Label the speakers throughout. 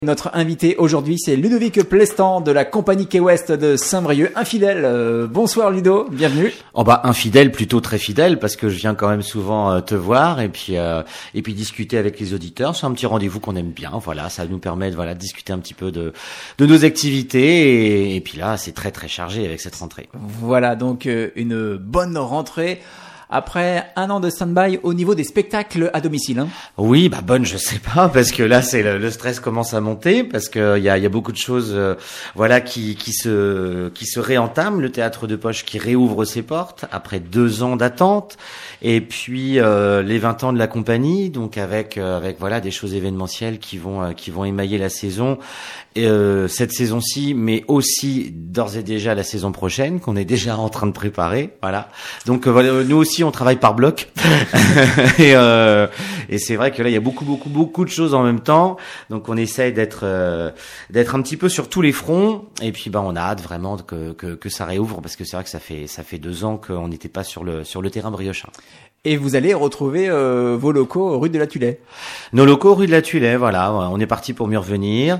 Speaker 1: Notre invité aujourd'hui, c'est Ludovic Plestan de la compagnie Key West de Saint-Brieuc. Infidèle, bonsoir Ludo, bienvenue.
Speaker 2: Infidèle, plutôt très fidèle, parce que je viens quand même souvent te voir et puis discuter avec les auditeurs. C'est un petit rendez-vous qu'on aime bien, voilà, ça nous permet de discuter un petit peu de nos activités et puis là, c'est très très chargé avec cette rentrée.
Speaker 1: Voilà, donc une bonne rentrée. Après un an de stand-by au niveau des spectacles à domicile.
Speaker 2: Oui, bonne, je sais pas, parce que là, c'est le stress commence à monter, parce que il y a beaucoup de choses, qui se réentament. Le théâtre de poche qui réouvre ses portes après 2 ans d'attente, et puis les 20 ans de la compagnie, donc avec des choses événementielles qui vont émailler la saison. Cette saison-ci, mais aussi d'ores et déjà la saison prochaine qu'on est déjà en train de préparer. Voilà. Donc nous aussi on travaille par bloc et c'est vrai que là il y a beaucoup de choses en même temps. Donc on essaye d'être un petit peu sur tous les fronts et puis on a hâte vraiment que ça réouvre parce que c'est vrai que ça fait 2 ans qu'on n'était pas sur le terrain briochin.
Speaker 1: Et vous allez retrouver vos locaux rue de la Tulay.
Speaker 2: Nos locaux rue de la Tulay, voilà. On est parti pour mieux revenir.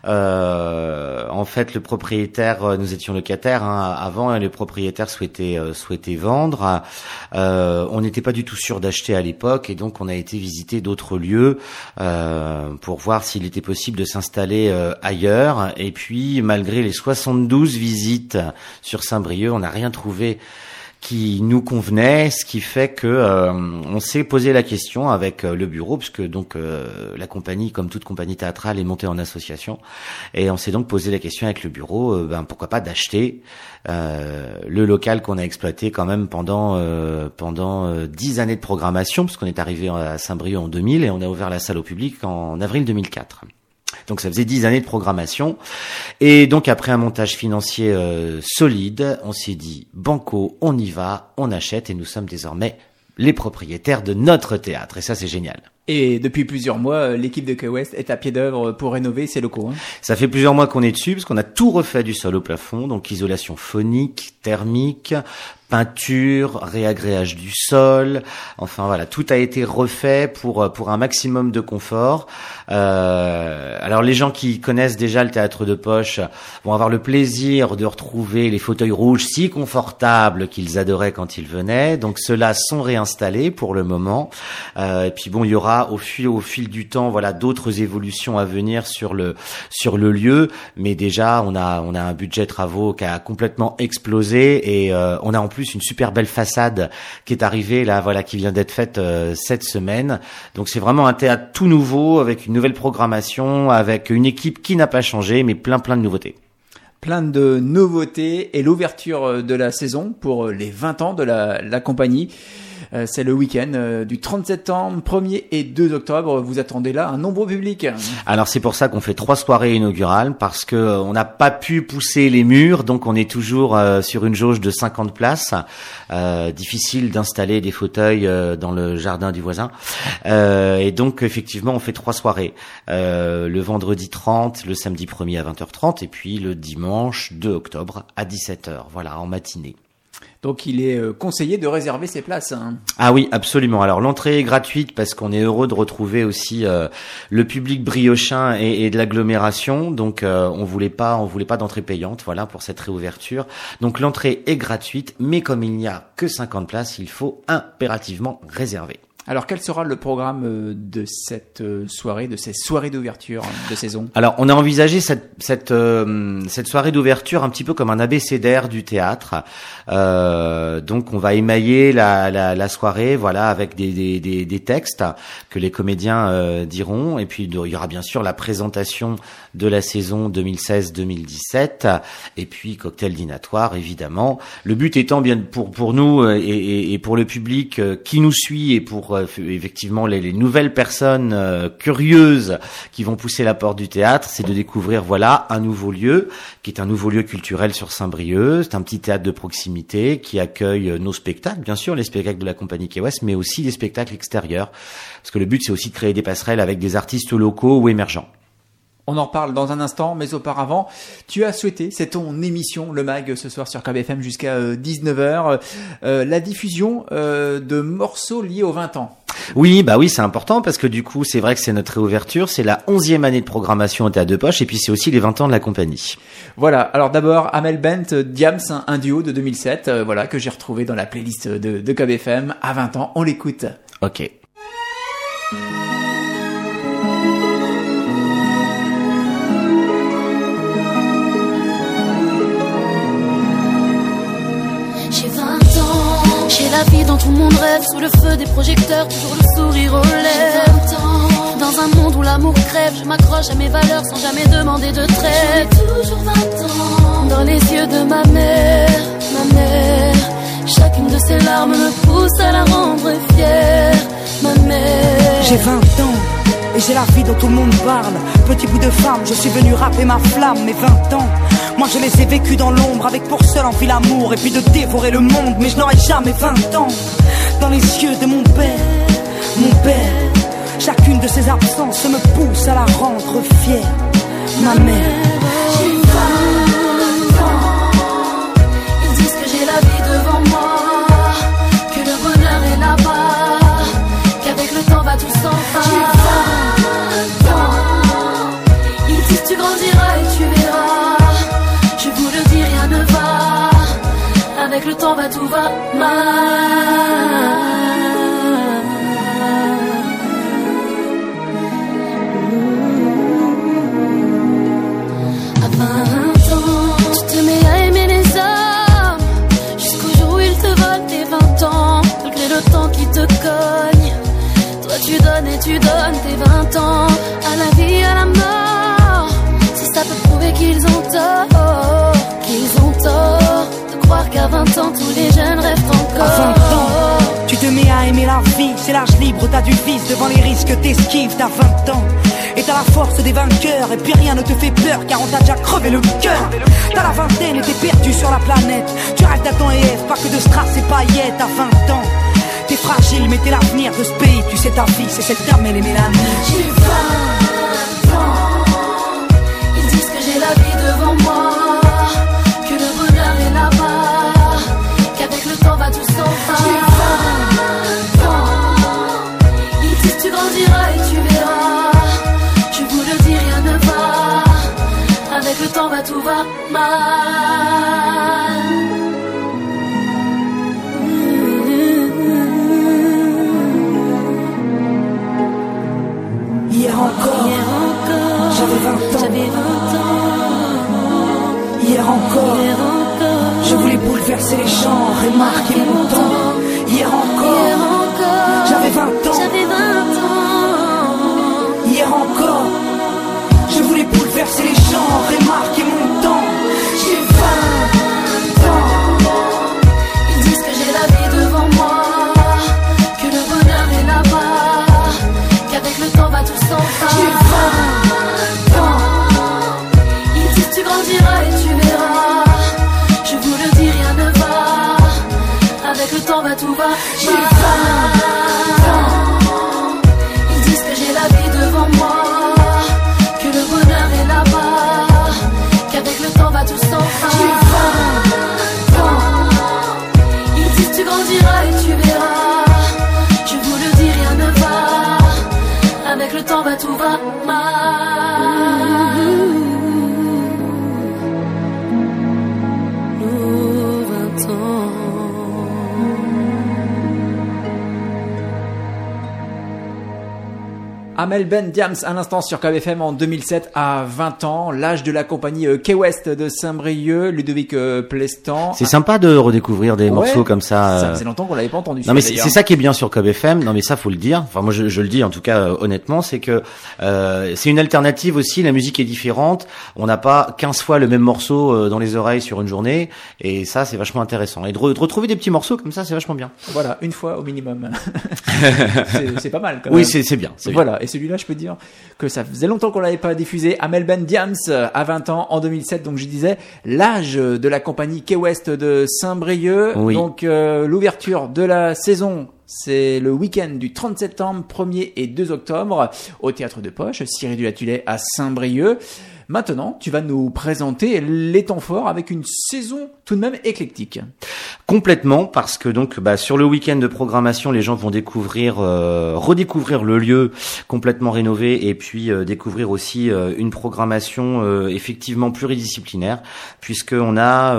Speaker 2: En fait, le propriétaire, nous étions locataires avant, et le propriétaire souhaitait vendre. On n'était pas du tout sûr d'acheter à l'époque, et donc on a été visiter d'autres lieux pour voir s'il était possible de s'installer ailleurs. Et puis, malgré les 72 visites sur Saint-Brieuc, on n'a rien trouvé qui nous convenait, ce qui fait que on s'est posé la question avec le bureau, puisque donc la compagnie, comme toute compagnie théâtrale, est montée en association, et on s'est donc posé la question avec le bureau, pourquoi pas d'acheter le local qu'on a exploité quand même pendant 10 années de programmation, parce qu'on est arrivé à Saint-Brieuc en 2000 et on a ouvert la salle au public en avril 2004. Donc ça faisait 10 années de programmation. Et donc après un montage financier solide, on s'est dit banco, on y va, on achète et nous sommes désormais les propriétaires de notre théâtre. Et ça, c'est génial.
Speaker 1: Et depuis plusieurs mois, l'équipe de Key West est à pied d'œuvre pour rénover ses locaux.
Speaker 2: Ça fait plusieurs mois qu'on est dessus parce qu'on a tout refait du sol au plafond, donc isolation phonique, thermique, peinture, réagréage du sol, enfin voilà, tout a été refait pour un maximum de confort. Alors les gens qui connaissent déjà le théâtre de poche vont avoir le plaisir de retrouver les fauteuils rouges si confortables qu'ils adoraient quand ils venaient. Donc ceux-là sont réinstallés pour le moment. Et puis il y aura au fil du temps d'autres évolutions à venir sur le lieu, mais déjà on a un budget travaux qui a complètement explosé et on a en plus une super belle façade qui est arrivée là, qui vient d'être faite cette semaine. Donc c'est vraiment un théâtre tout nouveau avec une nouvelle programmation, avec une équipe qui n'a pas changé, mais plein de nouveautés.
Speaker 1: Plein de nouveautés et l'ouverture de la saison pour les 20 ans de la compagnie. C'est le week-end du 30 septembre, 1er et 2 octobre. Vous attendez là un nombreux public.
Speaker 2: Alors c'est pour ça qu'on fait 3 soirées inaugurales, parce que on n'a pas pu pousser les murs, donc on est toujours sur une jauge de 50 places. Difficile d'installer des fauteuils dans le jardin du voisin. Et donc effectivement on fait 3 soirées. Le vendredi 30, le samedi 1er à 20h30 et puis le dimanche 2 octobre à 17h, en matinée.
Speaker 1: Donc il est conseillé de réserver ses places.
Speaker 2: Ah oui, absolument. Alors l'entrée est gratuite parce qu'on est heureux de retrouver aussi le public briochin et de l'agglomération. Donc on voulait pas d'entrée payante, pour cette réouverture. Donc l'entrée est gratuite, mais comme il n'y a que 50 places, il faut impérativement réserver.
Speaker 1: Alors, quel sera le programme de cette soirée, de ces soirées d'ouverture de saison?
Speaker 2: Alors, on a envisagé cette soirée d'ouverture un petit peu comme un abécédaire du théâtre. Donc, on va émailler la soirée, avec des textes que les comédiens diront. Et puis, il y aura bien sûr la présentation de la saison 2016-2017. Et puis, cocktail dînatoire, évidemment. Le but étant bien pour nous et pour le public qui nous suit et pour effectivement les nouvelles personnes curieuses qui vont pousser la porte du théâtre, c'est de découvrir un nouveau lieu qui est un nouveau lieu culturel sur Saint-Brieuc. C'est un petit théâtre de proximité qui accueille nos spectacles, bien sûr les spectacles de la compagnie Key West, mais aussi des spectacles extérieurs, parce que le but c'est aussi de créer des passerelles avec des artistes locaux ou émergents.
Speaker 1: On en reparle dans un instant, mais auparavant, tu as souhaité, c'est ton émission, le MAG, ce soir sur KBFM jusqu'à 19h, la diffusion de morceaux liés aux 20 ans.
Speaker 2: Oui, c'est important parce que du coup, c'est vrai que c'est notre réouverture, c'est la 11e année de programmation au Théâtre de Poche et puis c'est aussi les 20 ans de la compagnie.
Speaker 1: Voilà, alors d'abord, Amel Bent, Diams, un duo de 2007, que j'ai retrouvé dans la playlist de KBFM à 20 ans, on l'écoute.
Speaker 2: Ok.
Speaker 3: J'ai la vie dont tout le monde rêve, sous le feu des projecteurs, toujours le sourire aux lèvres. Dans un monde où l'amour crève, je m'accroche à mes valeurs sans jamais demander de trêve. Toujours 20 ans. Dans les yeux de ma mère, chacune de ses larmes me pousse à la rendre fière, ma mère.
Speaker 4: J'ai 20 ans. Et j'ai la vie dont tout le monde parle. Petit bout de femme, je suis venu rapper ma flamme. Mes 20 ans, moi je les ai vécus dans l'ombre, avec pour seule envie l'amour et puis de dévorer le monde. Mais je n'aurai jamais 20 ans. Dans les yeux de mon père, chacune de ses absences me pousse à la rendre fière, ma mère.
Speaker 3: J'ai 20 ans. Ils disent que j'ai la vie devant moi, que le bonheur est là-bas, qu'avec le temps va tout s'en faire. Tu grandiras et tu verras. Je vous le dis, rien ne va. Avec le temps, tout va mal. À 20 ans, tu te mets à aimer les hommes jusqu'au jour où ils te volent tes 20 ans. Malgré le temps qui te cogne, toi tu donnes et tu donnes tes 20 ans à la vie, à la mort. Ça peut prouver qu'ils ont tort de croire qu'à 20 ans tous les jeunes rêvent encore.
Speaker 4: À 20 ans, tu te mets à aimer la vie, c'est l'âge libre, t'as du vice, devant les risques t'esquives, t'as 20 ans. Et t'as la force des vainqueurs, et puis rien ne te fait peur, car on t'a déjà crevé le cœur. T'as la vingtaine et t'es perdu sur la planète. Tu rêves d'Adam et Ève, pas que de strass et paillettes. À 20 ans, t'es fragile, mais t'es l'avenir de ce pays. Tu sais ta vie, c'est cette dame et les mélanies.
Speaker 3: J'ai 20 ans. J'ai la vie devant moi, que le bonheur est là-bas, qu'avec le temps va tout s'en faire. J'ai 20 ans. Ils disent tu grandiras et tu verras. Je vous le dis, rien ne va. Avec le temps tout va mal.
Speaker 4: Hier encore, j'avais 20 ans. Hier encore, je voulais bouleverser les genres et marquer mon temps. Hier encore, j'avais 20 ans. Hier encore, je voulais bouleverser les genres et marquer mon temps.
Speaker 3: J'ai 20 ans. Ils disent que j'ai la vie devant moi, que le bonheur est là-bas, qu'avec le temps va tout s'en faire. J'ai 20 ans. Ils disent tu grandiras et tu verras. Je vous le dis, rien ne va. Avec le temps tout va. J'ai 20 ans. Ils disent que j'ai la vie devant moi, que le bonheur est là-bas, qu'avec le temps va tout s'en faire. J'ai 20 ans. Ils disent tu grandiras et tu verras. Je vous le dis, rien ne va. Avec le temps tout va mal. Nos 20 ans.
Speaker 1: Amel Bent, Diams, à l'instant sur KBFM en 2007 à 20 ans, l'âge de la compagnie Key West de Saint-Brieuc, Ludovic Plestan.
Speaker 2: C'est sympa de redécouvrir des morceaux comme ça.
Speaker 1: Ça faisait longtemps qu'on l'avait pas entendu.
Speaker 2: Non mais c'est ça qui est bien sur KBFM. Non mais ça faut le dire. Enfin moi je le dis en tout cas honnêtement, c'est que c'est une alternative aussi. La musique est différente. On n'a pas 15 fois le même morceau dans les oreilles sur une journée, et ça c'est vachement intéressant. Et de retrouver des petits morceaux comme ça, c'est vachement bien.
Speaker 1: Voilà, une fois au minimum. c'est pas mal quand même.
Speaker 2: Oui, c'est bien.
Speaker 1: Voilà. Et celui-là, je peux dire que ça faisait longtemps qu'on l'avait pas diffusé. Amel Bent, Diams, à 20 ans, en 2007. Donc, je disais, l'âge de la compagnie Key West de Saint-Brieuc.
Speaker 2: Oui.
Speaker 1: Donc, l'ouverture de la saison C'est le week-end du 30 septembre, 1er et 2 octobre au Théâtre de Poche, Cyril du Latulet à Saint-Brieuc. Maintenant, tu vas nous présenter les temps forts avec une saison tout de même éclectique.
Speaker 2: Complètement, parce que donc sur le week-end de programmation, les gens vont redécouvrir le lieu complètement rénové et puis découvrir aussi une programmation effectivement pluridisciplinaire, puisqu'on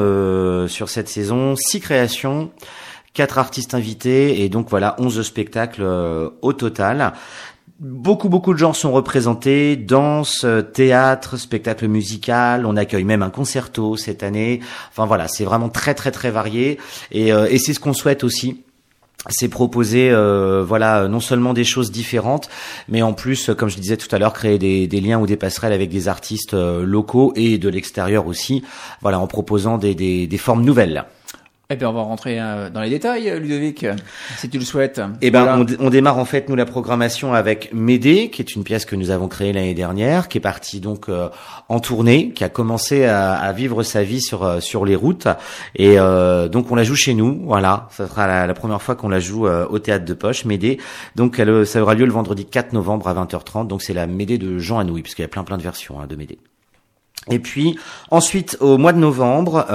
Speaker 2: a sur cette saison 6 créations, 4 artistes invités et donc 11 spectacles au total. Beaucoup de gens sont représentés, danse, théâtre, spectacle musical, on accueille même un concerto cette année. Enfin voilà, c'est vraiment très varié et c'est ce qu'on souhaite aussi. C'est proposer non seulement des choses différentes, mais en plus, comme je disais tout à l'heure, créer des liens ou des passerelles avec des artistes locaux et de l'extérieur aussi, en proposant des formes nouvelles.
Speaker 1: Eh bien, on va rentrer dans les détails, Ludovic, si tu le souhaites.
Speaker 2: On démarre en fait, nous, la programmation avec Médée, qui est une pièce que nous avons créée l'année dernière, qui est partie donc en tournée, qui a commencé à vivre sa vie sur les routes. Et donc, on la joue chez nous, voilà. Ça sera la première fois qu'on la joue au Théâtre de Poche, Médée. Donc, ça aura lieu le vendredi 4 novembre à 20h30. Donc, c'est la Médée de Jean Anouilh, parce qu'il y a plein de versions de Médée. Et puis ensuite, au mois de novembre,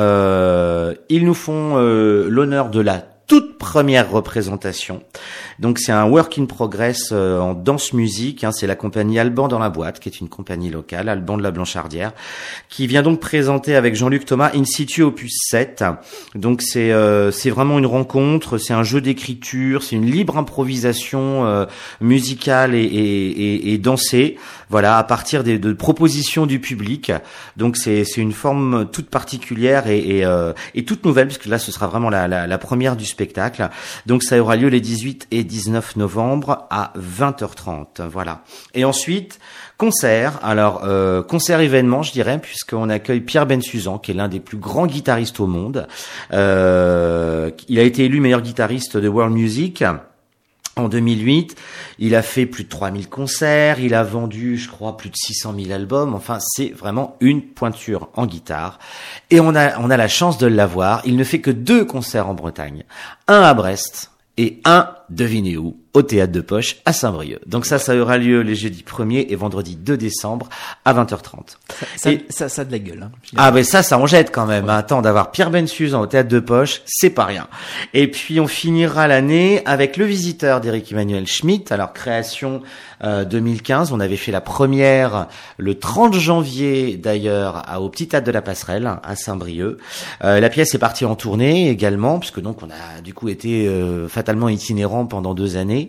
Speaker 2: ils nous font l'honneur de la toute première représentation. Donc c'est un work in progress en danse musique, c'est la compagnie Alban dans la boîte, qui est une compagnie locale, Alban de la Blanchardière, qui vient donc présenter avec Jean-Luc Thomas In situ opus 7. Donc c'est vraiment une rencontre, c'est un jeu d'écriture, c'est une libre improvisation musicale et dansée, à partir de propositions du public. Donc c'est une forme toute particulière et toute nouvelle, puisque là ce sera vraiment la première du spectacle. Donc ça aura lieu les 18 et 19 novembre à 20h30. Voilà. Et ensuite, concert. Alors, concert événement, je dirais, puisqu'on accueille Pierre Bensusan, qui est l'un des plus grands guitaristes au monde. Il a été élu meilleur guitariste de World Music en 2008, il a fait plus de 3000 concerts, il a vendu, je crois, plus de 600 000 albums. Enfin, c'est vraiment une pointure en guitare. Et on a la chance de l'avoir. Il ne fait que 2 concerts en Bretagne. Un à Brest et un, devinez où, au Théâtre de Poche à Saint-Brieuc. Donc ça aura lieu les jeudis 1er et vendredi 2 décembre à 20h30.
Speaker 1: Ça a de la gueule.
Speaker 2: Ça en jette quand même. Ouais. Attends, d'avoir Pierre Bensusan au Théâtre de Poche, c'est pas rien. Et puis on finira l'année avec Le Visiteur d'Éric Emmanuel Schmitt. Alors création 2015, on avait fait la première le 30 janvier d'ailleurs au Petit Théâtre de la Passerelle à Saint-Brieuc. La pièce est partie en tournée également, puisque donc on a du coup été fatalement itinérant pendant 2 années.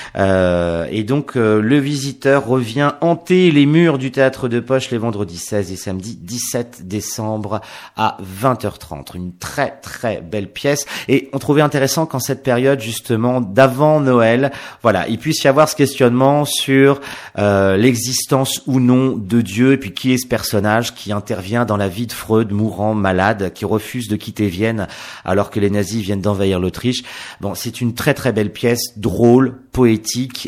Speaker 2: Et donc Le Visiteur revient hanter les murs du Théâtre de Poche les vendredis 16 et samedi 17 décembre à 20h30. Une très belle pièce. Et on trouvait intéressant qu'en cette période justement d'avant Noël, il puisse y avoir ce questionnement sur l'existence ou non de Dieu, et puis qui est ce personnage qui intervient dans la vie de Freud, mourant, malade, qui refuse de quitter Vienne alors que les nazis viennent d'envahir l'Autriche. Bon, c'est une très belle pièce, drôle, poétique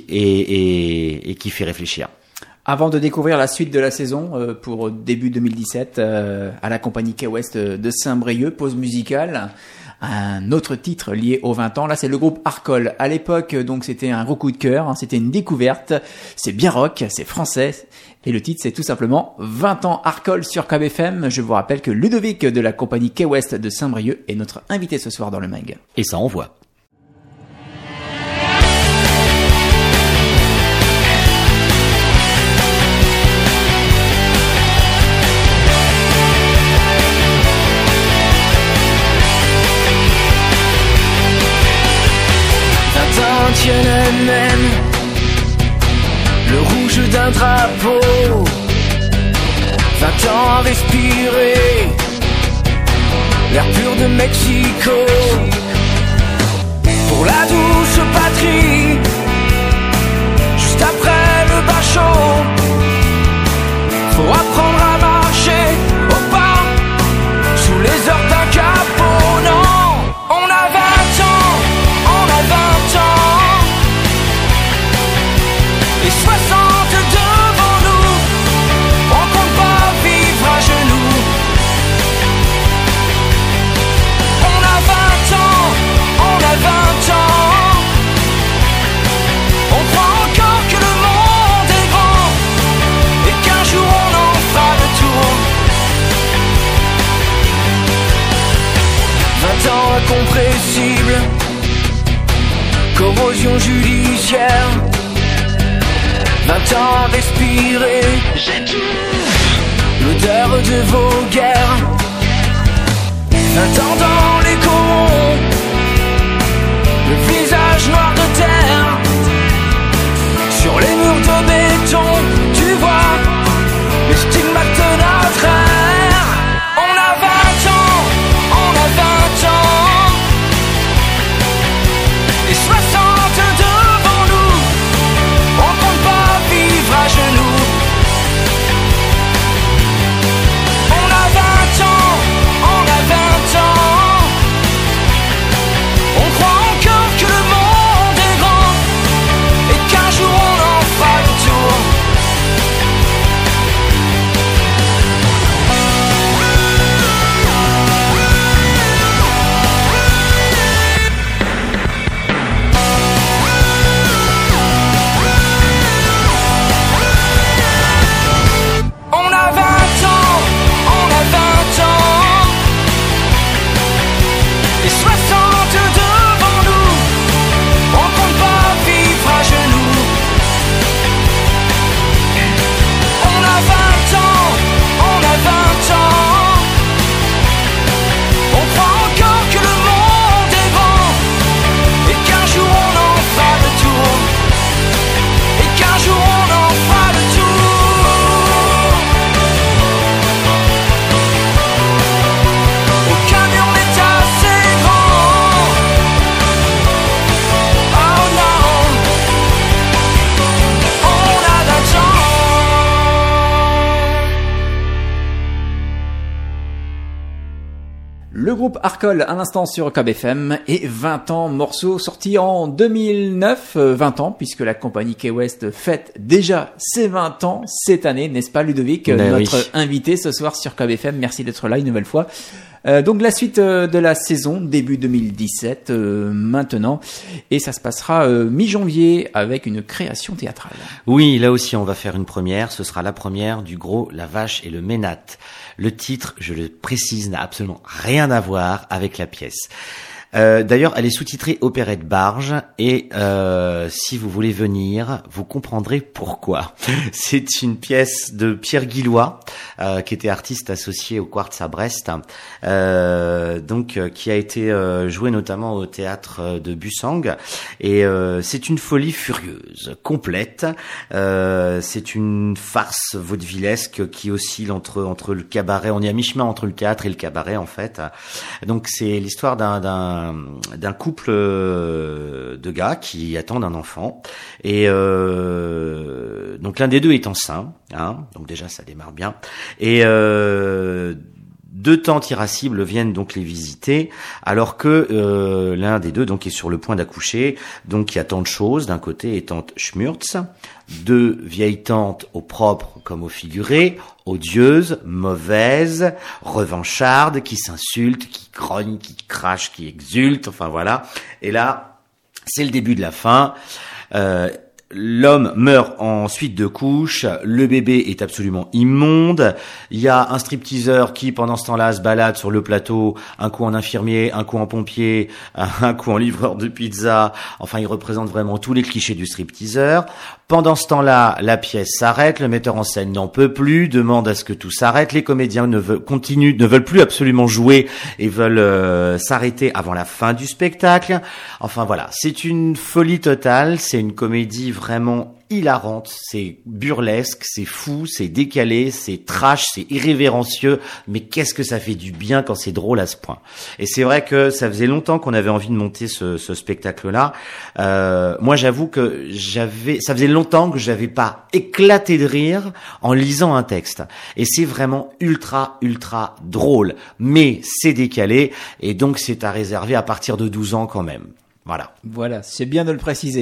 Speaker 2: et qui fait réfléchir.
Speaker 1: Avant de découvrir la suite de la saison pour début 2017 à la compagnie Key West de Saint-Brieuc, pause musicale, un autre titre lié aux 20 ans. Là, c'est le groupe Arcole. À l'époque, donc, c'était un gros coup de cœur, c'était une découverte. C'est bien rock, c'est français. Et le titre, c'est tout simplement 20 ans Arcole sur KBFM. Je vous rappelle que Ludovic de la compagnie Key West de Saint-Brieuc est notre invité ce soir dans le mag.
Speaker 2: Et ça envoie.
Speaker 5: Tiananmen, le rouge d'un drapeau, 20 ans à respirer l'air pur de Mexico. Pour la douce patrie, juste après le bachot, faut apprendre à marcher au pas, sous les heures d'un capot. Non, on a 20 ans, on a 20 ans. Les 60 devant nous, on compte pas vivre à genoux. On a 20 ans, on a 20 ans. incompressible. Corrosion judiciaire. 20 ans d'expirer. L'odeur de vos guerres. 20 ans dans les corons. Le visage noir de terre. Sur les murs de béton, tu vois les stigmates de notre ère. On a 20 ans, on a 20 ans. Et 60 devant nous. On compte pas vivre à genoux. On a 20 ans, on a 20 ans. On croit encore que le monde est grand et qu'un jour on en fera le tour. On a 20 ans, on a 20 ans. Et 60 devant nous. On compte pas vivre à genoux. On a 20 ans, on a 20 ans. On croit encore que le monde est grand et qu'un jour on en fera le tour. Et qu'un jour on en fera le tour. Aucun mur n'est assez grand. Oh non. On a 20 ans.
Speaker 1: Le groupe Arcole, à l'instant sur KBFM, et 20 ans, morceau sorti en 2009, 20 ans, puisque la compagnie Key West fête déjà ses 20 ans cette année, n'est-ce pas Ludovic,
Speaker 2: Ben
Speaker 1: notre
Speaker 2: oui.
Speaker 1: invité ce soir sur KBFM, merci d'être là une nouvelle fois. Donc la suite de la saison, début 2017, maintenant, et ça se passera mi-janvier avec une création théâtrale.
Speaker 2: Oui, là aussi on va faire une première, ce sera la première du Gros, la Vache et le Ménate. Le titre, je le précise, n'a absolument rien à voir avec la pièce. D'ailleurs, elle est sous-titrée Opérette Barge et si vous voulez venir, vous comprendrez pourquoi. C'est une pièce de Pierre Guillois, qui était artiste associé au Quartz à Brest, qui a été joué notamment au théâtre de Bussang. Et c'est une folie furieuse, complète. C'est une farce vaudevillesque qui oscille entre le cabaret. On est à mi-chemin entre le théâtre et le cabaret en fait. Donc c'est l'histoire d'un couple de gars qui attendent un enfant et donc l'un des deux est enceint, hein, donc déjà ça démarre bien et deux tantes irascibles viennent donc les visiter alors que l'un des deux donc est sur le point d'accoucher, donc il y a tant de choses, d'un côté est tante Schmurtz, deux vieilles tantes au propre comme au figuré, odieuses, mauvaises, revanchardes, qui s'insultent, qui grognent, qui crachent, qui exultent, enfin voilà. Et là, c'est le début de la fin. L'homme meurt en suite de couches, le bébé est absolument immonde, il y a un stripteaseur qui pendant ce temps-là se balade sur le plateau, un coup en infirmier, un coup en pompier, un coup en livreur de pizza, enfin il représente vraiment tous les clichés du stripteaseur. Pendant ce temps-là, la pièce s'arrête, le metteur en scène n'en peut plus, demande à ce que tout s'arrête, les comédiens ne veulent plus absolument jouer et veulent s'arrêter avant la fin du spectacle. Enfin voilà, c'est une folie totale, c'est une comédie vraiment hilarante, c'est burlesque, c'est fou, c'est décalé, c'est trash, c'est irrévérencieux, mais qu'est-ce que ça fait du bien quand c'est drôle à ce point. Et c'est vrai que ça faisait longtemps qu'on avait envie de monter ce spectacle-là. Moi, j'avoue que ça faisait longtemps que j'avais pas éclaté de rire en lisant un texte. Et c'est vraiment ultra, ultra drôle, mais c'est décalé, et donc c'est à réserver à partir de 12 ans quand même. Voilà.
Speaker 1: Voilà, c'est bien de le préciser.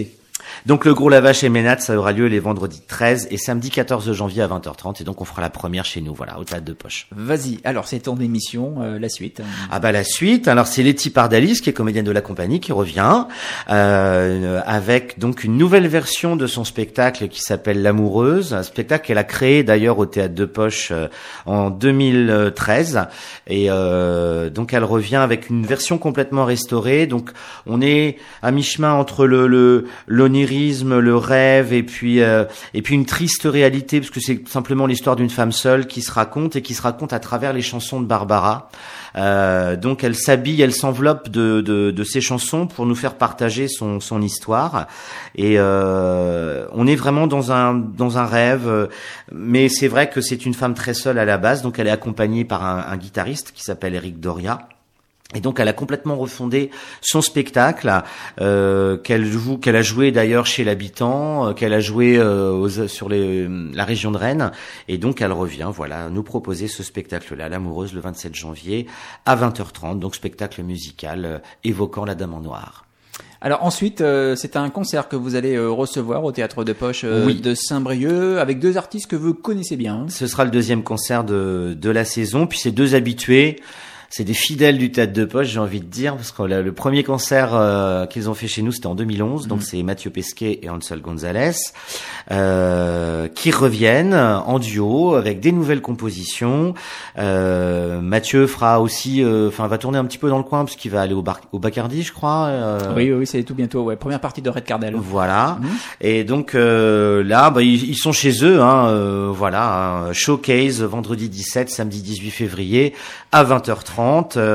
Speaker 2: Donc le Gros Lavache et Ménat, ça aura lieu les vendredis 13 et samedi 14 janvier à 20h30 et donc on fera la première chez nous, voilà, au Théâtre de Poche.
Speaker 1: Vas-y, alors c'est ton émission, la suite.
Speaker 2: Ah bah la suite, alors c'est Letty Pardalis qui est comédienne de la compagnie qui revient avec donc une nouvelle version de son spectacle qui s'appelle L'Amoureuse, un spectacle qu'elle a créé d'ailleurs au Théâtre de Poche en 2013 et donc elle revient avec une version complètement restaurée. Donc on est à mi-chemin entre l'onirisme, le rêve et puis une triste réalité parce que c'est simplement l'histoire d'une femme seule qui se raconte à travers les chansons de Barbara. Donc elle s'habille, elle s'enveloppe de ses chansons pour nous faire partager son histoire et on est vraiment dans un rêve, mais c'est vrai que c'est une femme très seule à la base, donc elle est accompagnée par un guitariste qui s'appelle Eric Doria. Et donc elle a complètement refondé son spectacle qu'elle a joué d'ailleurs chez l'Habitant, qu'elle a joué sur la région de Rennes et donc elle revient nous proposer ce spectacle-là, L'Amoureuse, le 27 janvier à 20h30, donc spectacle musical évoquant la Dame en Noir.
Speaker 1: Alors ensuite, c'est un concert que vous allez recevoir au Théâtre de Poche de Saint-Brieuc avec deux artistes que vous connaissez bien.
Speaker 2: Ce sera le deuxième concert de la saison, puis ces deux habitués. C'est des fidèles du Théâtre de Poche, j'ai envie de dire, parce que le premier concert qu'ils ont fait chez nous, c'était en 2011, donc c'est Mathieu Pesquet et Ansel Gonzalez, qui reviennent en duo avec des nouvelles compositions. Mathieu fera aussi, va tourner un petit peu dans le coin parce qu'il va aller au Bacardi, je crois.
Speaker 1: Oui, c'est tout bientôt. Ouais, première partie de Red Cardel.
Speaker 2: Voilà. Et donc là, ils sont chez eux. Showcase vendredi 17, samedi 18 février à 20h30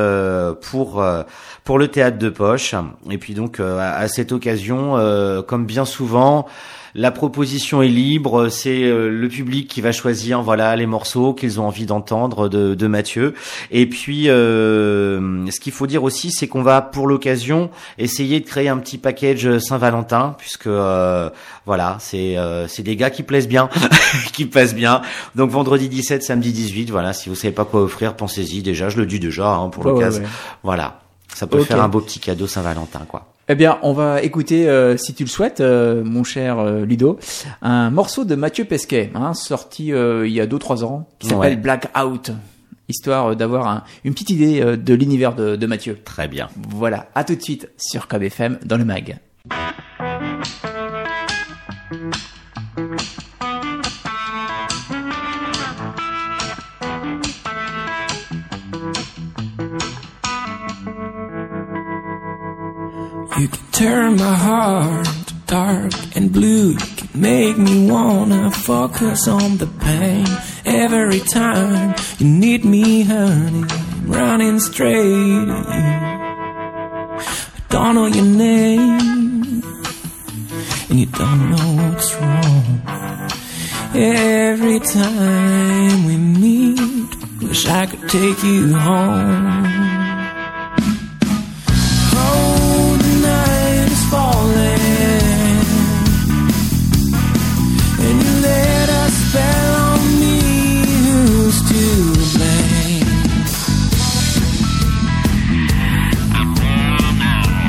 Speaker 2: pour le Théâtre de Poche. Et puis donc à cette occasion, comme bien souvent, la proposition est libre, c'est le public qui va choisir les morceaux qu'ils ont envie d'entendre de Mathieu. Et puis ce qu'il faut dire aussi, c'est qu'on va pour l'occasion essayer de créer un petit package Saint-Valentin puisque c'est des gars qui plaisent bien, qui passent bien. Donc vendredi 17, samedi 18, si vous savez pas quoi offrir, pensez-y déjà, je le dis déjà pour l'occasion. Ouais. Voilà, ça peut faire un beau petit cadeau Saint-Valentin
Speaker 1: Eh bien, on va écouter, si tu le souhaites, mon cher Ludo, un morceau de Mathieu Pesquet, sorti il y a 2-3 ans, qui s'appelle Blackout, histoire d'avoir une petite idée de l'univers de Mathieu.
Speaker 2: Très bien.
Speaker 1: Voilà, à tout de suite sur KBFM dans le mag.
Speaker 5: You can turn my heart dark and blue. You can make me wanna focus on the pain. Every time you need me, honey, I'm running straight at you. I don't know your name, and you don't know what's wrong. Every time we meet, wish I could take you home. Falling, and you let a spell on me. Who's to blame? I'm calling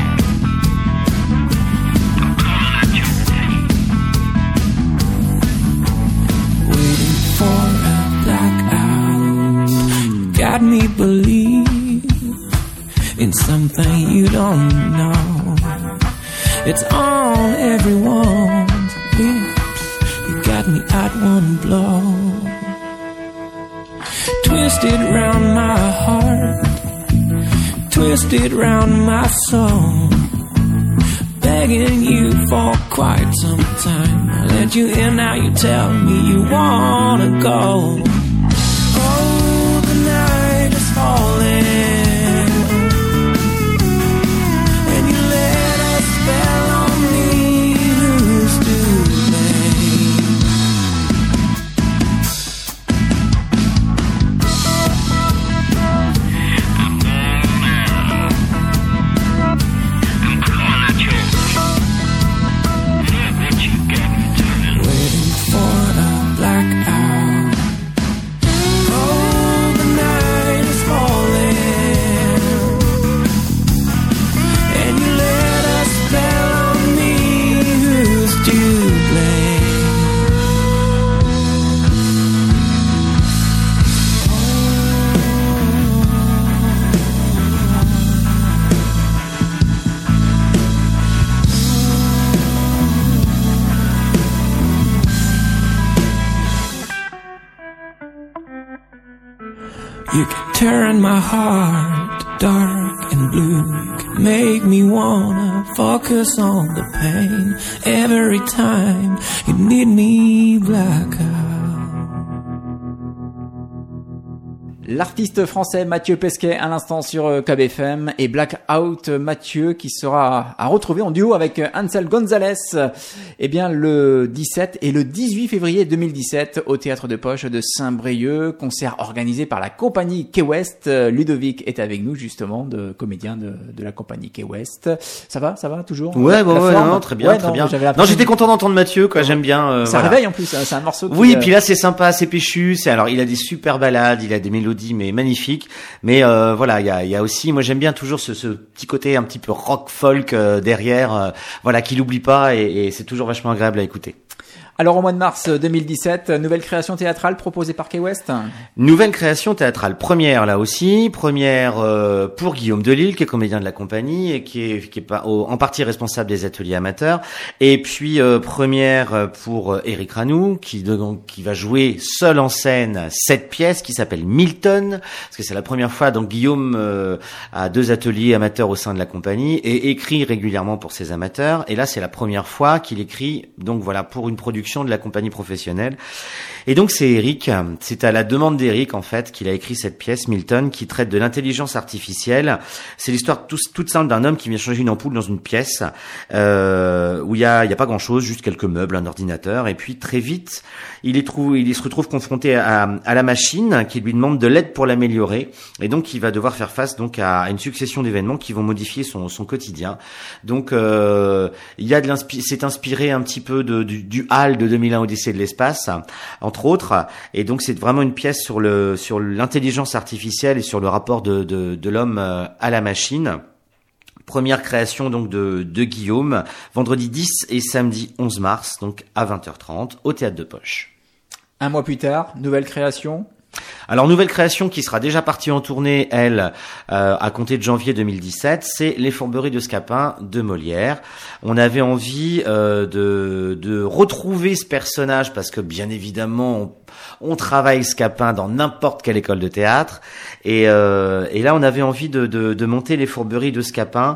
Speaker 5: waiting for a blackout. You got me believe in something you don't know. It's on everyone's lips. You got me at one blow. Twisted round my heart, twisted round my soul. Begging you for quite some time. I let you in, now you tell me you wanna go. Oh, the night is falling. You can turn my heart dark and blue. You can make me wanna focus on the pain every time you need me blackout.
Speaker 1: L'artiste français Mathieu Pesquet à l'instant sur KBFM et Blackout Mathieu qui sera à retrouver en duo avec Ansel Gonzalez le 17 et le 18 février 2017 au Théâtre de Poche de Saint-Brieuc, concert organisé par la compagnie Key West. Ludovic est avec nous justement, comédien de la compagnie Key West. Ça va toujours?
Speaker 2: Ouais, non, très bien, très bien. Non, j'étais content d'entendre Mathieu, quoi, j'aime bien.
Speaker 1: Ça réveille en plus, c'est un morceau qui...
Speaker 2: Oui, puis là c'est sympa, c'est péchu, alors il a des super ballades, il a des mélodies mais magnifique, mais voilà, il y a aussi, moi j'aime bien toujours ce petit côté un petit peu rock folk derrière, voilà, qu'il oublie pas et c'est toujours vachement agréable à écouter.
Speaker 1: Alors au mois de mars 2017, nouvelle création théâtrale proposée par Key West.
Speaker 2: Nouvelle création théâtrale, première là aussi, première pour Guillaume Delisle qui est comédien de la compagnie et qui est en partie responsable des ateliers amateurs, et puis première pour Éric Ranou qui va jouer seul en scène cette pièce qui s'appelle Milton, parce que c'est la première fois. Donc Guillaume a 2 ateliers amateurs au sein de la compagnie et écrit régulièrement pour ses amateurs, et là c'est la première fois qu'il écrit, donc voilà, pour une production de la compagnie professionnelle. Et donc c'est à la demande d'Éric en fait qu'il a écrit cette pièce Milton qui traite de l'intelligence artificielle. C'est l'histoire toute simple d'un homme qui vient changer une ampoule dans une pièce où il y a pas grand-chose, juste quelques meubles, un ordinateur, et puis très vite il se retrouve confronté à la machine qui lui demande de l'aide pour l'améliorer, et donc il va devoir faire face donc à une succession d'événements qui vont modifier son quotidien. Donc il y a c'est inspiré un petit peu du HAL de 2001 Odyssée de l'espace entre autres, et donc c'est vraiment une pièce sur l'intelligence artificielle et sur le rapport de l'homme à la machine. Première création donc de Guillaume, vendredi 10 et samedi 11 mars, donc à 20h30 au Théâtre de Poche.
Speaker 1: Un mois plus tard, nouvelle création.
Speaker 2: Alors, nouvelle création qui sera déjà partie en tournée, elle, à compter de janvier 2017, c'est Les Fourberies de Scapin de Molière. On avait envie de retrouver ce personnage parce que, bien évidemment, on travaille Scapin dans n'importe quelle école de théâtre, et là on avait envie de monter Les Fourberies de Scapin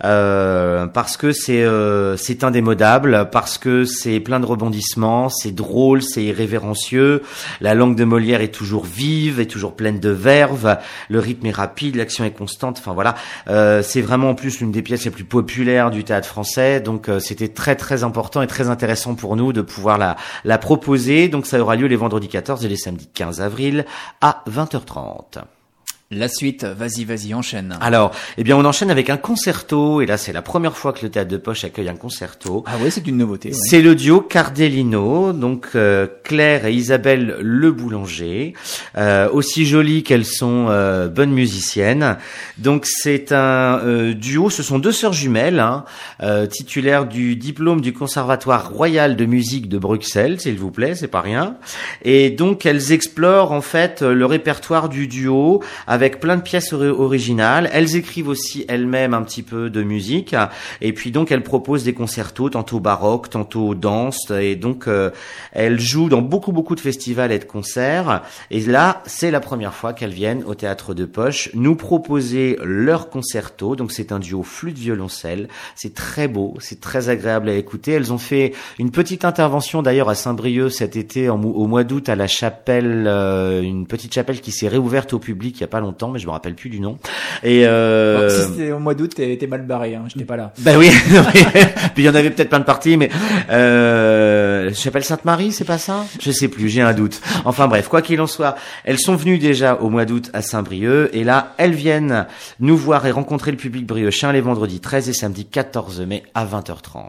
Speaker 2: parce que c'est indémodable, parce que c'est plein de rebondissements, c'est drôle, c'est irrévérencieux, la langue de Molière est toujours vive, est toujours pleine de verve, le rythme est rapide, l'action est constante, enfin voilà, c'est vraiment en plus l'une des pièces les plus populaires du théâtre français, donc c'était très très important et très intéressant pour nous de pouvoir la proposer. Donc ça aura lieu les vendredis 14 et les samedis 15 avril à 20h30.
Speaker 1: La suite, vas-y, enchaîne.
Speaker 2: Alors, on enchaîne avec un concerto, et là c'est la première fois que le Théâtre de Poche accueille un concerto.
Speaker 1: Ah ouais, c'est une nouveauté. Ouais.
Speaker 2: C'est le duo Cardellino, donc Claire et Isabelle Le Boulanger, aussi jolies qu'elles sont bonnes musiciennes. Donc c'est un duo, ce sont 2 sœurs jumelles, titulaires du diplôme du Conservatoire Royal de Musique de Bruxelles, s'il vous plaît, c'est pas rien. Et donc elles explorent en fait le répertoire du duo avec plein de pièces originales. Elles écrivent aussi elles-mêmes un petit peu de musique, et puis donc elles proposent des concertos, tantôt baroques, tantôt danse, et donc elles jouent dans beaucoup de festivals et de concerts, et là c'est la première fois qu'elles viennent au Théâtre de Poche nous proposer leur concerto. Donc c'est un duo flûte-violoncelle, c'est très beau, c'est très agréable à écouter. Elles ont fait une petite intervention d'ailleurs à Saint-Brieuc cet été au mois d'août à la chapelle, une petite chapelle qui s'est réouverte au public il y a pas longtemps, mais je me rappelle plus du nom. Et
Speaker 1: bon, si c'était au mois d'août, t'es mal barré, j'étais pas là.
Speaker 2: Ben oui, puis il y en avait peut-être plein de parties, mais chapelle Sainte-Marie, c'est pas ça? Je sais plus, j'ai un doute. Enfin bref, quoi qu'il en soit, elles sont venues déjà au mois d'août à Saint-Brieuc, et là, elles viennent nous voir et rencontrer le public brieuchin les vendredis 13 et samedi 14 mai à 20h30.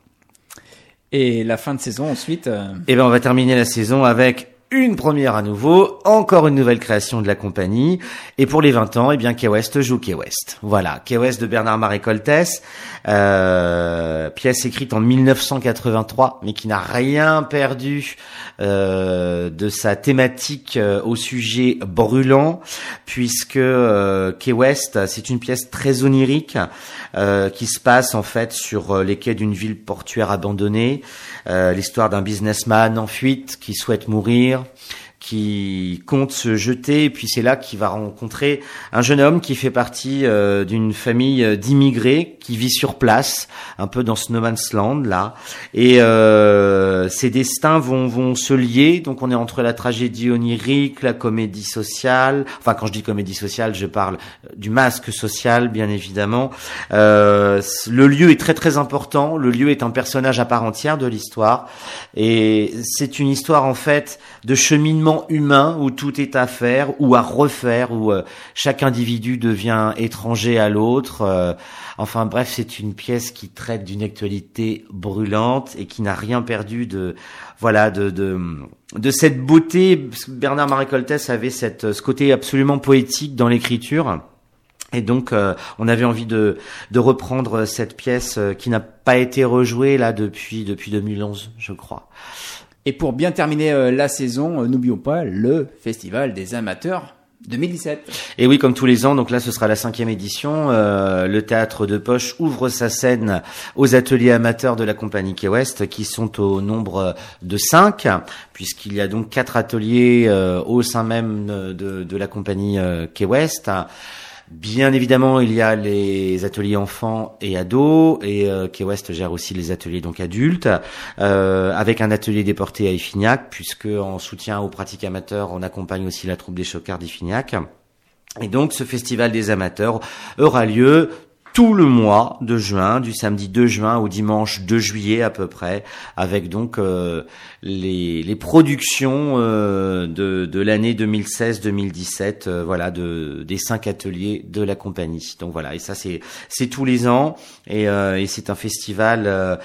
Speaker 1: Et la fin de saison ensuite
Speaker 2: on va terminer la saison avec une première à nouveau, encore une nouvelle création de la compagnie, et pour les 20 ans, Key West joue Key West. Voilà, Key West de Bernard Marécoltès, pièce écrite en 1983, mais qui n'a rien perdu de sa thématique au sujet brûlant, puisque Key West, c'est une pièce très onirique qui se passe en fait sur les quais d'une ville portuaire abandonnée, l'histoire d'un businessman en fuite qui souhaite mourir, qui compte se jeter, et puis c'est là qu'il va rencontrer un jeune homme qui fait partie d'une famille d'immigrés qui vit sur place, un peu dans ce no man's land là, et ses destins vont se lier. Donc on est entre la tragédie onirique, la comédie sociale. Enfin, quand je dis comédie sociale, je parle du masque social, bien évidemment. Le lieu est très très important. Le lieu est un personnage à part entière de l'histoire, et c'est une histoire en fait de cheminement humain où tout est à faire ou à refaire, où chaque individu devient étranger à l'autre. Enfin bref, c'est une pièce qui traite d'une actualité brûlante et qui n'a rien perdu de cette beauté. Bernard-Marie Coltès avait ce côté absolument poétique dans l'écriture. Et donc, on avait envie de reprendre cette pièce qui n'a pas été rejouée là depuis 2011, je crois.
Speaker 1: Et pour bien terminer la saison, n'oublions pas le Festival des amateurs 2017.
Speaker 2: Et oui, comme tous les ans, donc là ce sera la 5e édition. Le Théâtre de Poche ouvre sa scène aux ateliers amateurs de la compagnie Quai Ouest, qui sont au nombre de 5, puisqu'il y a donc 4 ateliers au sein même de la compagnie Quai Ouest. Bien évidemment, il y a les ateliers enfants et ados, et Quai Ouest gère aussi les ateliers donc adultes, avec un atelier déporté à Iffignac, puisque en soutien aux pratiques amateurs, on accompagne aussi la troupe des Chocards d'Iffignac. Et donc, ce festival des amateurs aura lieu tout le mois de juin, du samedi 2 juin au dimanche 2 juillet à peu près, avec donc les productions de l'année 2016-2017, voilà, des 5 ateliers de la compagnie. Donc voilà, et ça c'est tous les ans, et c'est un festival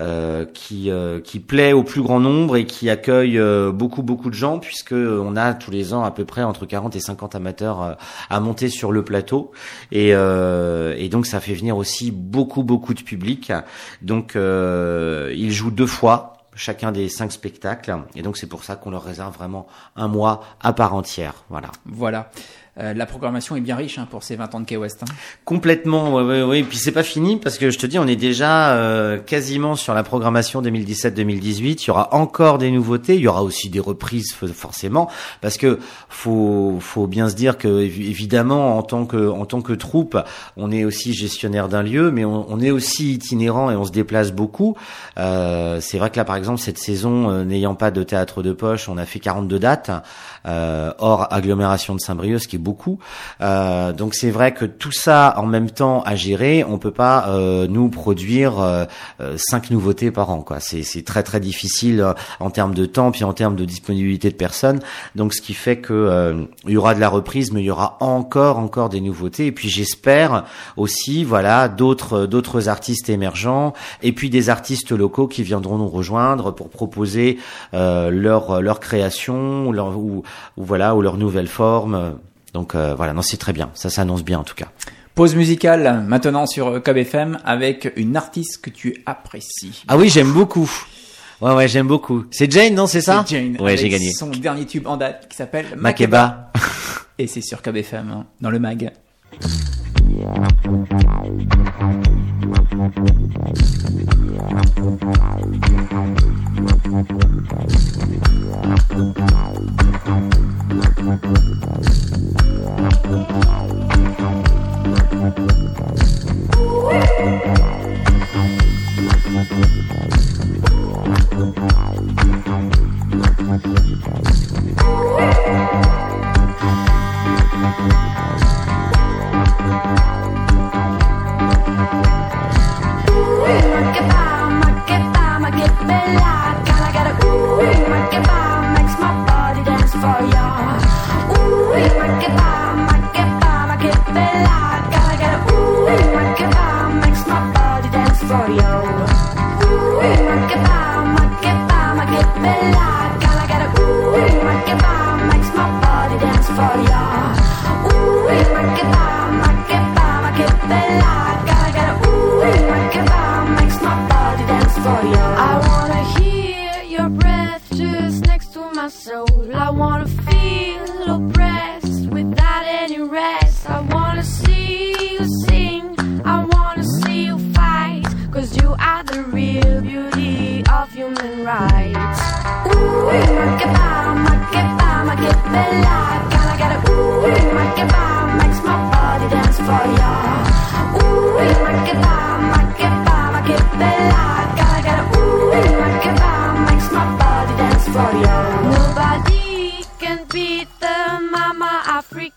Speaker 2: qui plaît au plus grand nombre et qui accueille beaucoup de gens, puisque on a tous les ans à peu près entre 40 et 50 amateurs à monter sur le plateau, et donc ça fait venir aussi beaucoup de public. Donc ils jouent 2 fois chacun des 5 spectacles, et donc c'est pour ça qu'on leur réserve vraiment un mois à part entière. Voilà.
Speaker 1: La programmation est bien riche pour ces 20 ans de Quai Ouest.
Speaker 2: Complètement, oui. Et puis c'est pas fini, parce que je te dis, on est déjà quasiment sur la programmation 2017-2018. Il y aura encore des nouveautés, il y aura aussi des reprises forcément, parce que faut bien se dire que évidemment en tant que troupe, on est aussi gestionnaire d'un lieu, mais on est aussi itinérant et on se déplace beaucoup. C'est vrai que là par exemple cette saison, n'ayant pas de théâtre de poche, on a fait 42 dates, hors agglomération de Saint-Brieuc, ce qui est beaucoup. Donc c'est vrai que tout ça en même temps à gérer, on peut pas nous produire 5 nouveautés par an, quoi. C'est très difficile en termes de temps, puis en termes de disponibilité de personnes. Donc ce qui fait que il y aura de la reprise, mais il y aura encore des nouveautés. Et puis j'espère aussi, voilà, d'autres artistes émergents, et puis des artistes locaux qui viendront nous rejoindre pour proposer leur création, ou leur nouvelle forme. Donc voilà, non, c'est très bien, ça s'annonce bien en tout cas.
Speaker 1: Pause musicale maintenant sur KBFM avec une artiste que tu apprécies.
Speaker 2: Ah oui, j'aime beaucoup. Ouais, j'aime beaucoup. C'est Jane, non, c'est ça?
Speaker 1: C'est Jane.
Speaker 2: Ouais, j'ai gagné.
Speaker 1: Son dernier tube en date qui s'appelle
Speaker 2: Makeba.
Speaker 1: Et c'est sur KBFM, dans le mag.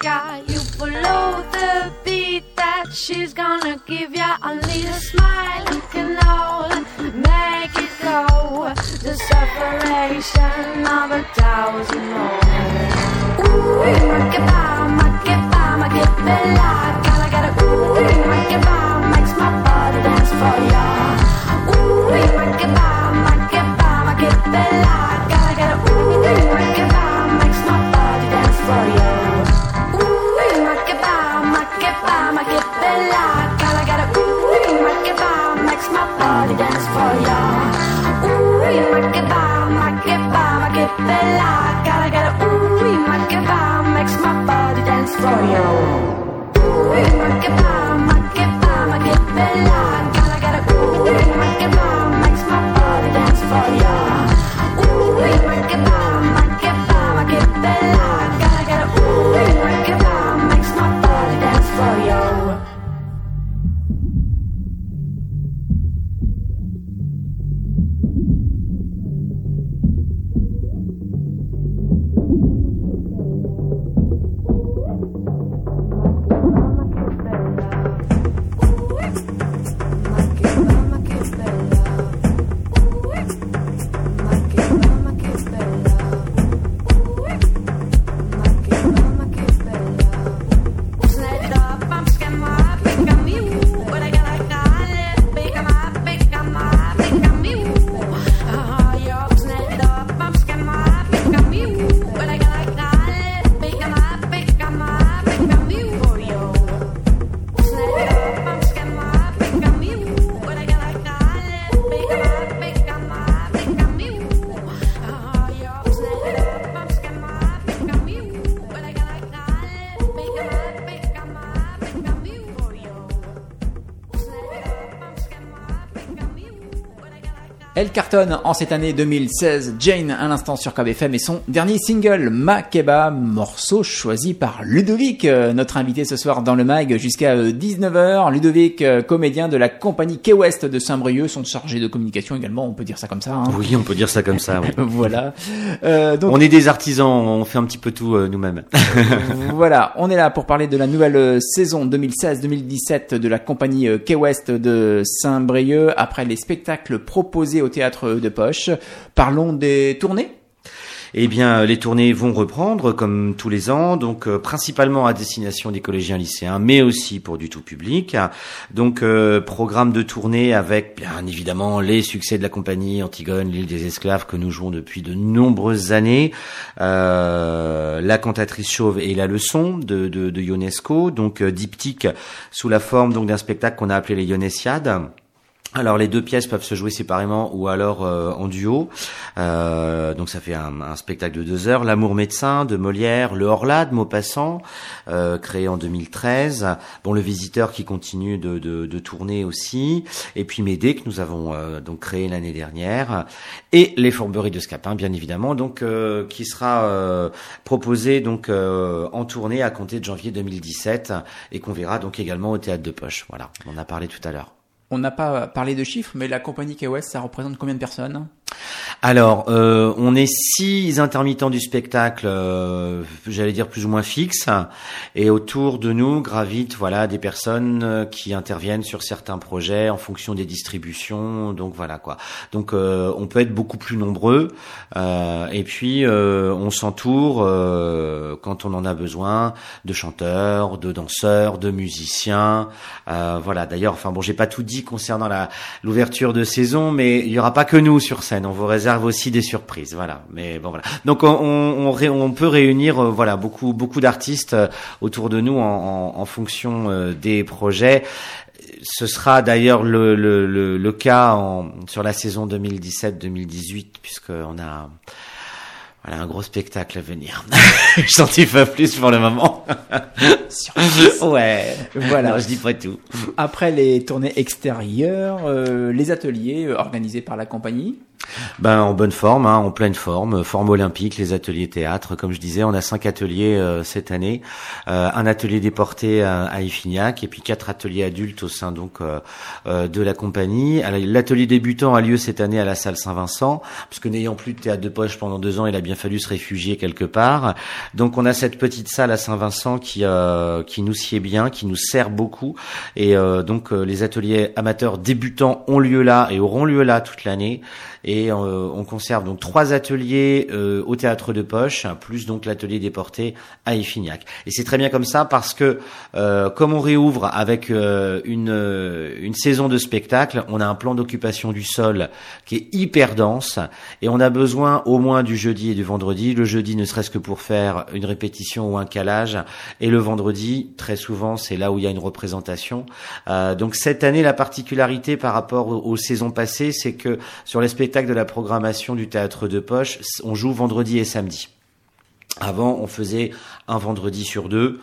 Speaker 3: sky. You follow the beat that she's gonna give ya. A little smile, you can all make it go. The separation of 1,000 more. Ooh, ma che bella. Gotta get a ooh, ma che makes my body dance for ya. Ooh, ma che bella. Gotta get a ooh, ma che makes my body dance for ya. Ooh, ma che bella. Gotta get a ooh, ma che makes my body dance for ya. Ooh, ma che bella. Gotta get a ooh, ma che makes my body dance for ya. Ooh, ma che bella. Gotta get a ooh, ma che makes my body dance for ya. Ooh, ma che bella. Gotta get a ooh, ma che makes my body dance for ya.
Speaker 1: Elle cartonne en cette année 2016, Jane à l'instant sur KBFM et son dernier single, Makeba, morceau choisi par Ludovic, notre invité ce soir dans le mag jusqu'à 19h. Ludovic, comédien de la compagnie Key West de Saint-Brieuc, son chargé de communication également, on peut dire ça comme ça. Hein.
Speaker 2: Oui, on peut dire ça comme ça. Oui.
Speaker 1: Voilà. Donc,
Speaker 2: on est des artisans, on fait un petit peu tout nous-mêmes.
Speaker 1: Voilà, on est là pour parler de la nouvelle saison 2016-2017 de la compagnie Key West de Saint-Brieuc, après les spectacles proposés au théâtre de Poche. Parlons des tournées.
Speaker 2: Eh bien, les tournées vont reprendre comme tous les ans, donc principalement à destination des collégiens lycéens, mais aussi pour du tout public. Donc, programme de tournée avec, bien évidemment, les succès de la compagnie Antigone, l'île des esclaves que nous jouons depuis de nombreuses années, la cantatrice chauve et la leçon de Ionesco, donc diptyque sous la forme donc d'un spectacle qu'on a appelé les Ionessiades. Alors les deux pièces peuvent se jouer séparément ou alors en duo. Donc ça fait un spectacle de 2 heures. L'amour médecin de Molière, le Horla de Maupassant, créé en 2013. Bon, le Visiteur qui continue de tourner aussi. Et puis Médée que nous avons donc créé l'année dernière. Et les Fourberies de Scapin, bien évidemment, donc qui sera proposé donc en tournée à compter de janvier 2017 et qu'on verra donc également au théâtre de Poche. Voilà, on en a parlé tout à l'heure.
Speaker 1: On n'a pas parlé de chiffres, mais la compagnie Key West, ça représente combien de personnes ?
Speaker 2: Alors, on est 6 intermittents du spectacle, j'allais dire plus ou moins fixes, et autour de nous gravitent voilà des personnes qui interviennent sur certains projets en fonction des distributions. Donc voilà quoi. Donc on peut être beaucoup plus nombreux, et puis on s'entoure quand on en a besoin de chanteurs, de danseurs, de musiciens. Voilà. D'ailleurs, enfin bon, j'ai pas tout dit concernant l'ouverture de saison, mais il y aura pas que nous sur scène. On vous réserve aussi des surprises, voilà. Mais bon, voilà. Donc on peut réunir voilà beaucoup d'artistes autour de nous en fonction des projets. Ce sera d'ailleurs le cas sur la saison 2017-2018 puisqu'on a voilà un gros spectacle à venir. Je n'en dis pas plus pour le moment.
Speaker 1: Surprise.
Speaker 2: Ouais.
Speaker 1: Voilà.
Speaker 2: Non, je dis pas tout.
Speaker 1: Après les tournées extérieures, les ateliers organisés par la compagnie.
Speaker 2: En bonne forme, en pleine forme, forme olympique, les ateliers théâtre. Comme je disais, on a 5 ateliers cette année, un atelier déporté à Iffignac et puis 4 ateliers adultes au sein donc de la compagnie. Alors, l'atelier débutant a lieu cette année à la salle Saint-Vincent, parce que n'ayant plus de théâtre de poche pendant 2 ans, il a bien fallu se réfugier quelque part. Donc on a cette petite salle à Saint-Vincent qui nous sied bien, qui nous sert beaucoup. Et donc les ateliers amateurs débutants ont lieu là et auront lieu là toute l'année. Et on conserve donc 3 ateliers au théâtre de poche, plus donc l'atelier déporté à Iffignac. Et c'est très bien comme ça parce que comme on réouvre avec une saison de spectacle, on a un plan d'occupation du sol qui est hyper dense et on a besoin au moins du jeudi et du vendredi. Le jeudi ne serait-ce que pour faire une répétition ou un calage, et le vendredi, très souvent, c'est là où il y a une représentation. Donc cette année, la particularité par rapport aux saisons passées, c'est que sur les spectacles de la programmation du théâtre de poche, on joue vendredi et samedi. Avant, on faisait un vendredi sur 2,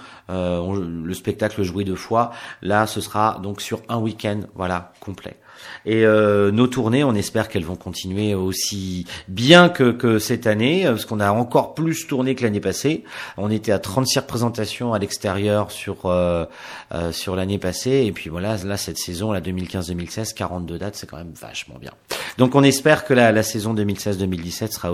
Speaker 2: le spectacle joué 2 fois. Là, ce sera donc sur un week-end, voilà, complet. Et nos tournées, on espère qu'elles vont continuer aussi bien que cette année, parce qu'on a encore plus tourné que l'année passée. On était à 36 représentations à l'extérieur sur l'année passée, et puis voilà, là cette saison, la 2015-2016, 42 dates, c'est quand même vachement bien. Donc on espère que la saison 2016-2017 sera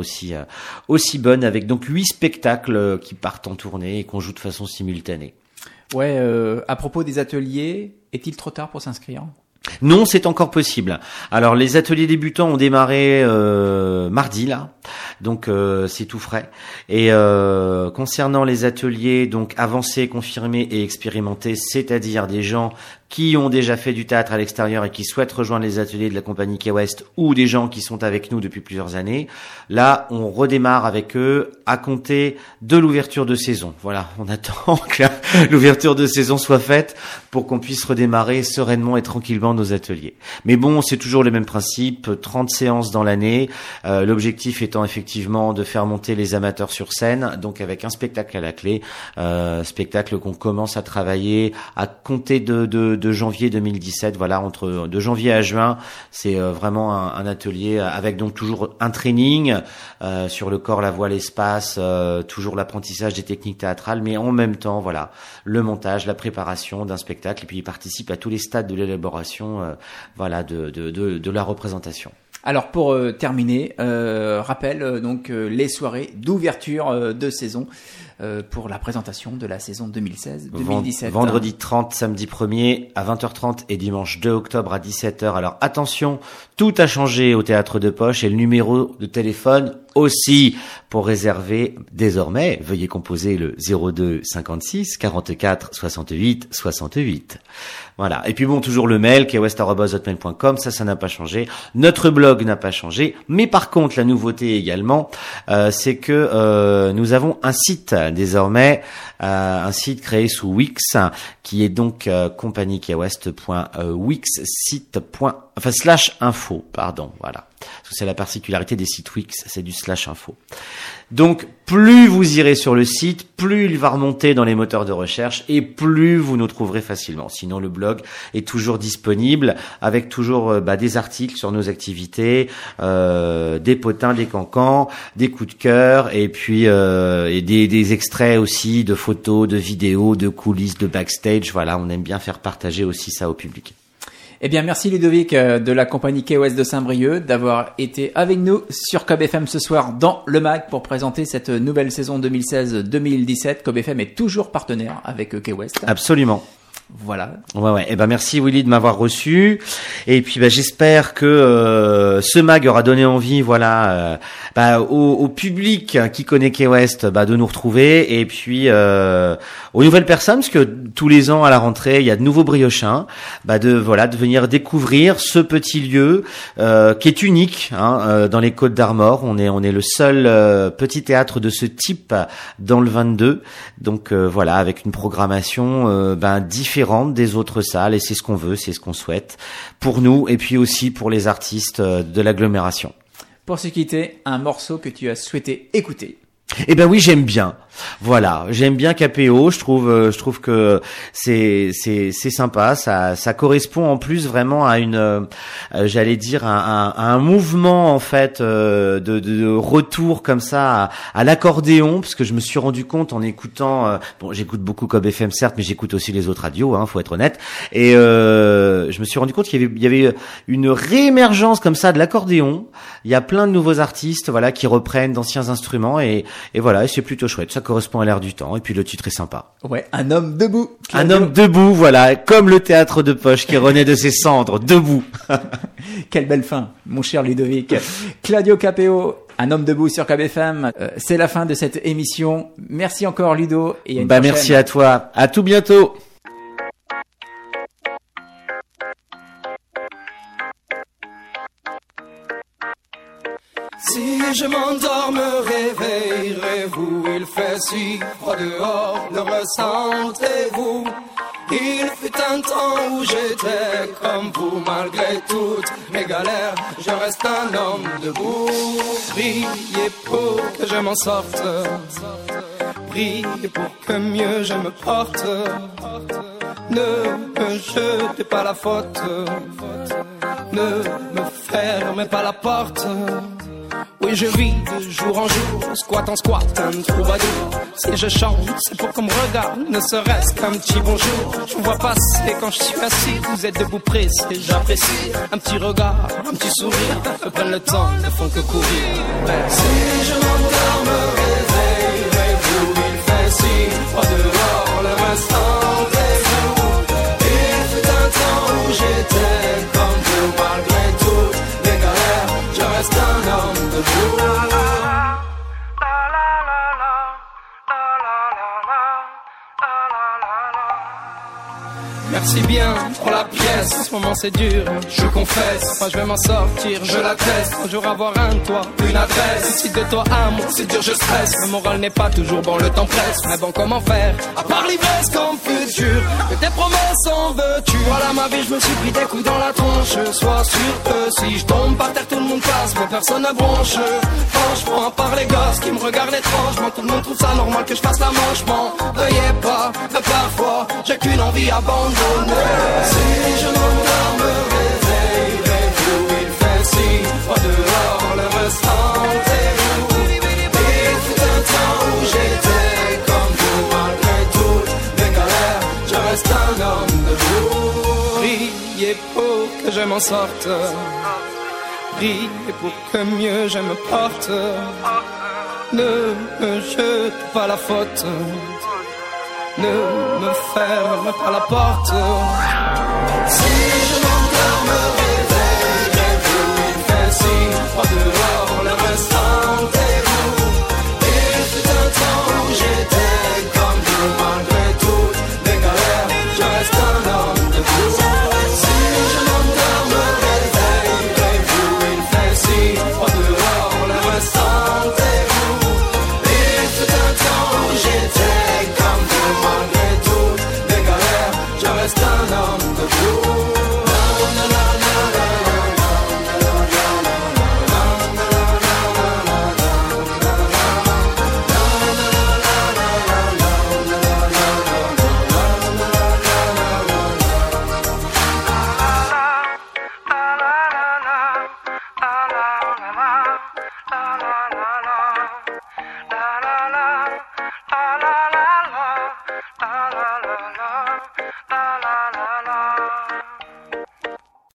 Speaker 2: aussi bonne, avec donc 8 spectacles qui partent en tournée et qu'on joue de façon simultanée.
Speaker 1: Ouais, à propos des ateliers, est-il trop tard pour s'inscrire ?
Speaker 2: Non, c'est encore possible. Alors les ateliers débutants ont démarré mardi là, donc c'est tout frais. Et concernant les ateliers donc avancés, confirmés et expérimentés, c'est-à-dire des gens qui ont déjà fait du théâtre à l'extérieur et qui souhaitent rejoindre les ateliers de la compagnie Key West, ou des gens qui sont avec nous depuis plusieurs années, là on redémarre avec eux à compter de l'ouverture de saison. Voilà, on attend que l'ouverture de saison soit faite pour qu'on puisse redémarrer sereinement et tranquillement nos ateliers. Mais bon, c'est toujours le même principe, 30 séances dans l'année, l'objectif étant effectivement de faire monter les amateurs sur scène, donc avec un spectacle à la clé, spectacle qu'on commence à travailler à compter de janvier 2017, voilà, de janvier à juin, c'est vraiment un atelier avec donc toujours un training sur le corps, la voix, l'espace, toujours l'apprentissage des techniques théâtrales, mais en même temps, voilà, le montage, la préparation d'un spectacle, et puis il participe à tous les stades de l'élaboration, voilà, de la représentation.
Speaker 1: Alors pour terminer, rappelle donc les soirées d'ouverture de saison pour la présentation de la saison 2016-2017.
Speaker 2: Vendredi 30, samedi 1er à 20h30 et dimanche 2 octobre à 17h. Alors attention, tout a changé au théâtre de poche et le numéro de téléphone aussi. Pour réserver désormais, veuillez composer le 02 56 44 68 68. Voilà. Et puis bon, toujours le mail keywest@hotmail.com, ça n'a pas changé. Notre blog n'a pas changé, mais par contre la nouveauté également, c'est que nous avons un site désormais, un site créé sous Wix, qui est donc compagniekeyWest.wix/info, pardon, voilà. Parce que c'est la particularité des sites Wix, c'est du /info. Donc, plus vous irez sur le site, plus il va remonter dans les moteurs de recherche et plus vous nous trouverez facilement. Sinon, le blog est toujours disponible avec toujours des articles sur nos activités, des potins, des cancans, des coups de cœur et puis et des extraits aussi de photos, de vidéos, de coulisses, de backstage. Voilà, on aime bien faire partager aussi ça au public.
Speaker 1: Eh bien, merci Ludovic de la compagnie Key West de Saint-Brieuc d'avoir été avec nous sur Cob FM ce soir dans le MAG pour présenter cette nouvelle saison 2016-2017. Cob FM est toujours partenaire avec Key West.
Speaker 2: Absolument.
Speaker 1: Voilà.
Speaker 2: Ouais. Eh ben merci Willy de m'avoir reçu. Et puis j'espère que ce mag aura donné envie, voilà, au public qui connaît Key West, de nous retrouver. Et puis aux nouvelles personnes, parce que tous les ans à la rentrée, il y a de nouveaux briochins, de venir découvrir ce petit lieu qui est unique dans les Côtes d'Armor. On est le seul petit théâtre de ce type dans le 22. Donc voilà, avec une programmation différente des autres salles, et c'est ce qu'on veut, c'est ce qu'on souhaite pour nous et puis aussi pour les artistes de l'agglomération.
Speaker 1: Pour se quitter, un morceau que tu as souhaité écouter.
Speaker 2: Eh ben oui, j'aime bien. Voilà, j'aime bien KPO. Je trouve que c'est sympa. Ça correspond en plus vraiment à une, j'allais dire à un mouvement en fait de retour comme ça à l'accordéon, parce que je me suis rendu compte en écoutant. Bon, j'écoute beaucoup Cob FM certes, mais j'écoute aussi les autres radios. Faut être honnête. Et je me suis rendu compte qu'il y avait une réémergence comme ça de l'accordéon. Il y a plein de nouveaux artistes, voilà, qui reprennent d'anciens instruments et voilà, et c'est plutôt chouette. Ça correspond à l'air du temps. Et puis le titre est sympa.
Speaker 1: Ouais, un homme debout.
Speaker 2: Un homme debout, voilà, comme le théâtre de poche qui renaît de ses cendres, debout.
Speaker 1: Quelle belle fin, mon cher Ludovic. Claudio Capéo, un homme debout sur KBFM. C'est la fin de cette émission. Merci encore Ludo. Et à une prochaine.
Speaker 2: Merci à toi. À tout bientôt.
Speaker 5: Si je m'endors, me réveillerez-vous? Il fait si froid dehors, le ressentez-vous? Il fut un temps où j'étais comme vous, malgré toutes mes galères, je reste un homme debout. Priez pour que je m'en sorte, priez pour que mieux je me porte. Ne me jetez pas la faute, ne me fermez pas la porte. Oui, je vis de jour en jour, squat en squat, un troubadour. Si je chante, c'est pour qu'on me regarde, ne serait-ce qu'un petit bonjour. Je vous vois passer quand je suis assis, vous êtes debout pressé, j'apprécie. Un petit regard, un petit sourire, me prennent le temps, ne font que courir. Si je m'endors, me réveillerez-vous? Il fait si froid dehors, le ressentez-vous? Il fut un temps où j'étais comme vous, malgré toutes les galères, je reste un homme debout. Merci bien pour la pièce, en ce moment c'est dur, je confesse. Moi je vais m'en sortir, je l'atteste. Un jour avoir un toit, une adresse. Ici de toi à moi, c'est dur, je stresse. Le moral n'est pas toujours bon, le temps presse. Mais bon, comment faire, à part l'ivresse comme futur, que tes promesses en veux-tu? Voilà ma vie, je me suis pris des coups dans la tronche. Sois sûr que si je tombe par terre, tout le monde passe, mais personne ne bronche. Franchement, à part les gosses qui me regardent étrangement, tout le monde trouve ça normal que je fasse la manche. M'en veuillez pas, mais parfois j'ai qu'une envie abandonnée. Si je m'endors, me réveillerez-vous? Il fait si froid dehors, le ressentez-vous? Il fut un temps où j'étais comme vous, malgré toutes les galères, je reste un homme debout. Priez pour que je m'en sorte, priez pour que mieux je me porte. Ne me jete pas la faute, ne me ferme pas la porte. Si je m'endors, me